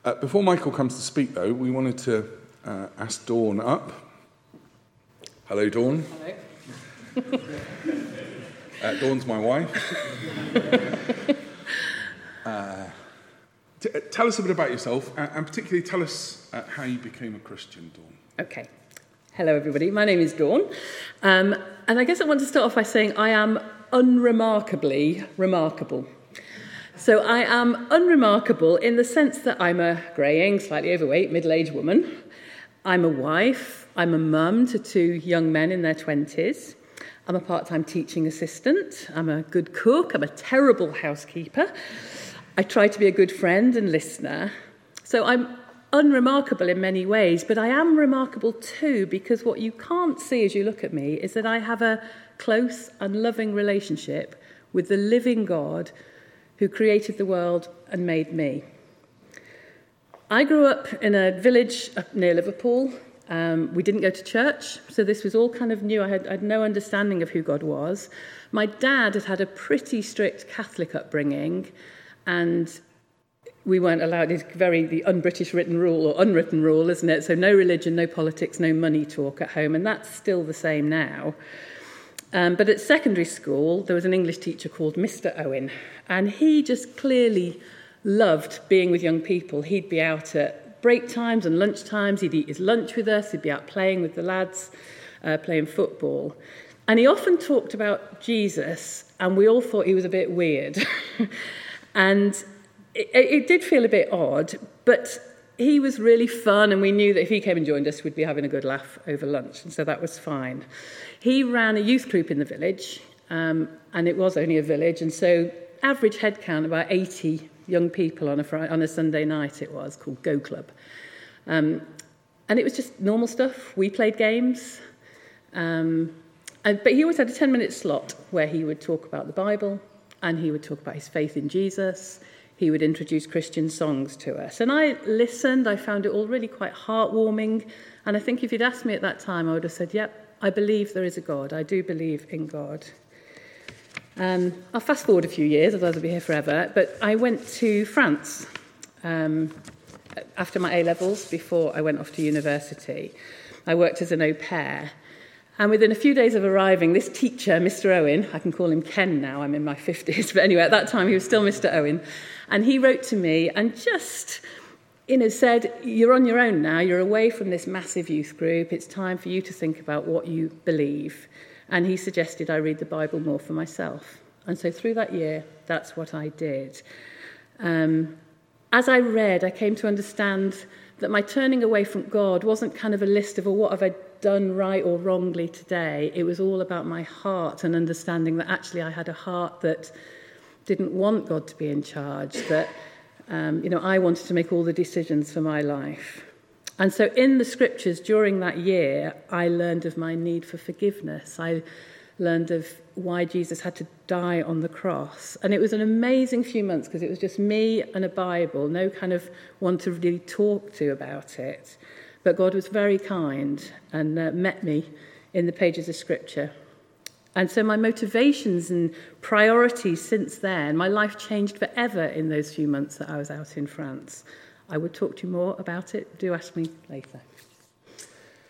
Before Michael comes to speak, though, we wanted to ask Dawn up. Hello, Dawn. Hello. Dawn's my wife. Tell us a bit about yourself, and particularly tell us how you became a Christian, Dawn. Okay. Hello, everybody. My name is Dawn. And I guess I want to start off by saying I am unremarkably remarkable. So I am unremarkable in the sense that I'm a greying, slightly overweight, middle-aged woman. I'm a wife. I'm a mum to two young men in their 20s. I'm a part-time teaching assistant. I'm a good cook. I'm a terrible housekeeper. I try to be a good friend and listener. So I'm unremarkable in many ways, but I am remarkable too because what you can't see as you look at me is that I have a close and loving relationship with the living God who created the world and made me. I grew up in a village up near Liverpool. We didn't go to church, so this was all kind of new. I had no understanding of who God was. My dad had a pretty strict Catholic upbringing, and we weren't allowed, it's the un-British written rule, or unwritten rule, isn't it? So no religion, no politics, no money talk at home, and that's still the same now. But at secondary school, there was an English teacher called Mr. Owen, and he just clearly loved being with young people. He'd be out at break times and lunch times, he'd eat his lunch with us, he'd be out playing with the lads, playing football. And he often talked about Jesus, and we all thought he was a bit weird. And it did feel a bit odd, but he was really fun, and we knew that if he came and joined us, we'd be having a good laugh over lunch, and so that was fine. He ran a youth group in the village, and it was only a village, and so average head count, about 80 young people on a Sunday night it was, called Go Club. And it was just normal stuff. We played games, but he always had a 10-minute slot where he would talk about the Bible, and he would talk about his faith in Jesus. He would introduce Christian songs to us. And I listened. I found it all really quite heartwarming. And I think if you'd asked me at that time, I would have said, yep, I believe there is a God. I do believe in God. I'll fast forward a few years, otherwise I'll be here forever. But I went to France after my A-levels, before I went off to university. I worked as an au pair. And within a few days of arriving, this teacher, Mr. Owen, I can call him Ken now, I'm in my 50s, but anyway, at that time he was still Mr. Owen, and he wrote to me and just, said, you're on your own now, you're away from this massive youth group, it's time for you to think about what you believe. And he suggested I read the Bible more for myself. And so through that year, that's what I did. As I read, I came to understand that my turning away from God wasn't kind of a list of, what have I done right or wrongly today. It was all about my heart and understanding that actually I had a heart that didn't want God to be in charge, that I wanted to make all the decisions for my life. And so in the scriptures during that year, I learned of my need for forgiveness. I learned of why Jesus had to die on the cross. And it was an amazing few months because it was just me and a Bible, no kind of one to really talk to about it. But God was very kind and met me in the pages of Scripture. And so my motivations and priorities since then, my life changed forever in those few months that I was out in France. I would talk to you more about it. Do ask me later.